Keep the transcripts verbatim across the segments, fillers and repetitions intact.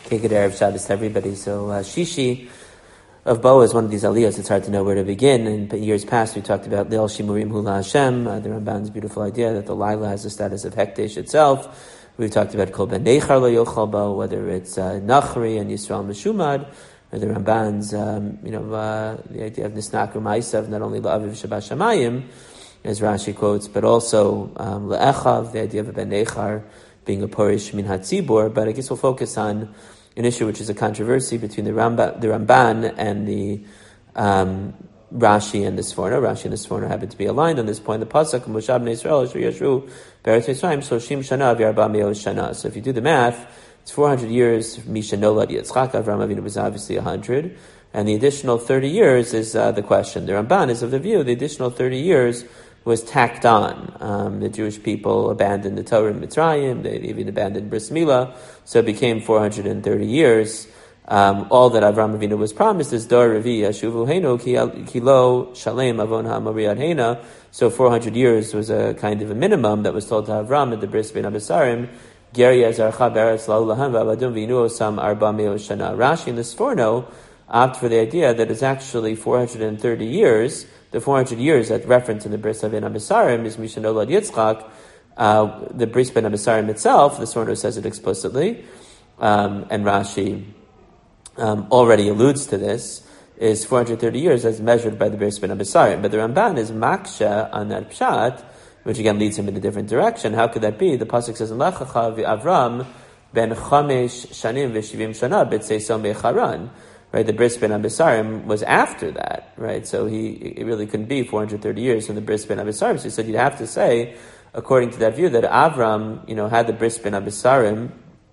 Okay, good Erev Shabbos to everybody. So uh, Shishi of Bo is one of these aliyahs. It's hard to know where to begin. In years past, we talked about Leil Shimurim Hula Hashem, uh, the Ramban's beautiful idea that the Laila has the status of Hekdesh itself. We've talked about Kol Ben Nechar Lo Yochal Bo, whether it's uh, Nachri and Yisrael Meshumad, or the Ramban's, um, you know, uh, the idea of Nisnak Ma'asav, not only La'aviv Shabbat Shamayim, as Rashi quotes, but also um, Le'echav, the idea of a Ben Nechar being a Porish Min HaTzibur. But I guess we'll focus on an issue which is a controversy between the, Ramba, the Ramban and the um, Rashi and the Sforno. Rashi and the Sforno happen to be aligned on this point. The pasuk Moshe Bnei Yisrael Asher Yashru Be'eretz Mitzrayim Shoshim Shana V'Arba Me'ot Shana. So if you do the math, it's four hundred years. Misha Nolad Yitzchak. Avraham Avinu was obviously one hundred, and the additional thirty years is uh, the question. The Ramban is of the view the additional thirty years was tacked on. Um, the Jewish people abandoned the Torah in Mitzrayim. They even abandoned Bris Milah, so it became four hundred thirty years. Um, all that Avraham Avinu was promised is Dor Revi Yashuvu Heinu Kilo Shalem Avon HaMoriyad Heina. So four hundred years was a kind of a minimum that was told to Avram at the Bris Ben Abisarim. Geri Azarcha Beretz La'ulahan V'Avadum V'Inu Osam Arba Me'ot Shana. Rashi and the Sforno opt for the idea that it's actually four hundred thirty years. The four hundred years that reference in the Bris Ben Abisarim is Misha Nolad Yitzchak. Uh, the Bris Ben Abisarim itself, the Sforno says it explicitly, um, and Rashi um, already alludes to this, is four hundred thirty years as measured by the Bris Ben Abisarim. But the Ramban is maksha on that pshat, which again leads him in a different direction. How could that be? The pasuk says in Lechacha v'Avram ben chamesh shanim v'shivim shana b'tzeisom becharan. Right, the Bris Ben Abisarim was after that, right? So he it really couldn't be four hundred thirty years from the Bris Ben Abisarim. So he said you'd have to say, according to that view, that Avram, you know, had the Bris Ben Abisarim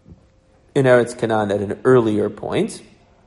in Eretz Canaan at an earlier point.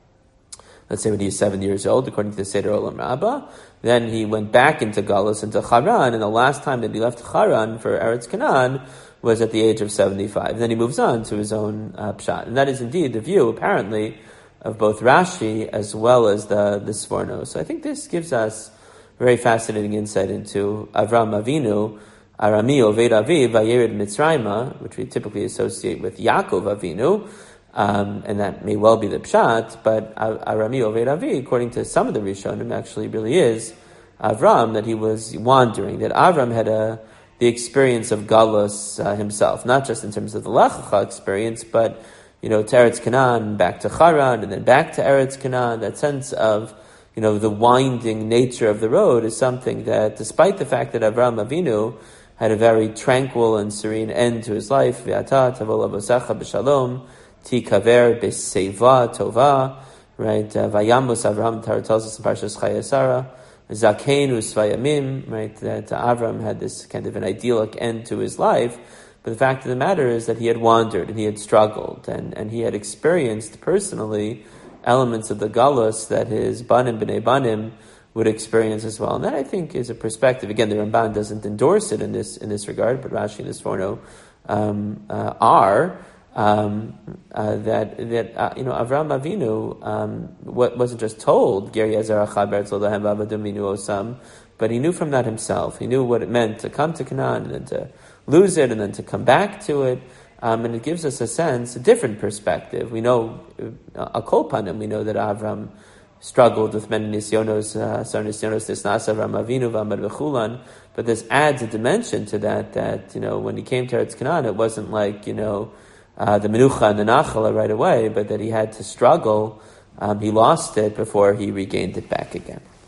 Let's say when he was seven years old, according to the Seder Olam Rabbah. Then he went back into Galus, into Haran, and the last time that he left Haran for Eretz Canaan was at the age of seventy-five. And then he moves on to his own uh, pshat. And that is indeed the view, apparently, of both Rashi as well as the, the Sforno. So I think this gives us very fascinating insight into Avram Avinu, Arami Oved Aviv, Vayered Mitzrayma, which we typically associate with Yaakov Avinu, um, and that may well be the Pshat, but Arami Oved Aviv, according to some of the Rishonim, actually really is Avram, that he was wandering, that Avram had a the experience of Galus uh, himself, not just in terms of the Lechacha experience, but you know, to Eretz Canaan, back to Haran, and then back to Eretz Canaan. That sense of, you know, the winding nature of the road is something that, despite the fact that Avraham Avinu had a very tranquil and serene end to his life, V'ata tavol avosecha b'shalom, ti kaver b'seiva tova, right? Vayamus Avraham Torah tells us in Parshas Chayesara, Zakein usvayamim, right? That Avram had this kind of an idyllic end to his life. But the fact of the matter is that he had wandered and he had struggled and, and he had experienced personally elements of the galus that his banim b'nei banim would experience as well. And that, I think, is a perspective. Again, the Ramban doesn't endorse it in this in this regard, but Rashi and the Sforno um, uh, are um, uh, that that uh, you know Avraham Avinu um, wasn't just told Geri Azaracha Beretz La'ulahan V'Avadum V'Inu Osam, but he knew from that himself. He knew what it meant to come to Canaan and then to lose it and then to come back to it. Um, and it gives us a sense, a different perspective. We know, uh, a kol panim, we know that Avram struggled with many nisyonos, uh, sar nisyonos desnas Avram Avinu v'amad v'chulan, but this adds a dimension to that, that, you know, when he came to Eretz Canaan, it wasn't like, you know, uh, the menucha and the nachala right away, but that he had to struggle. Um, he lost it before he regained it back again.